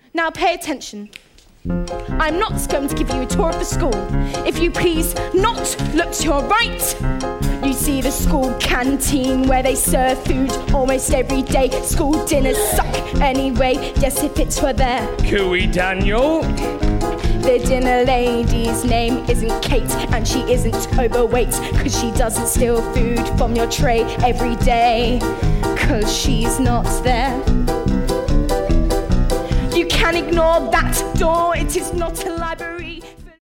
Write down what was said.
Now pay attention. I'm not going to give you a tour of the school. If you please not look to your right. You see the school canteen where they serve food almost every day. School dinners suck anyway. Yes, if it were there. Cooey Daniel. The dinner lady's name isn't Kate, and she isn't overweight, 'cause she doesn't steal food from your tray every day, 'cause she's not there. You can ignore that door, it is not allowed.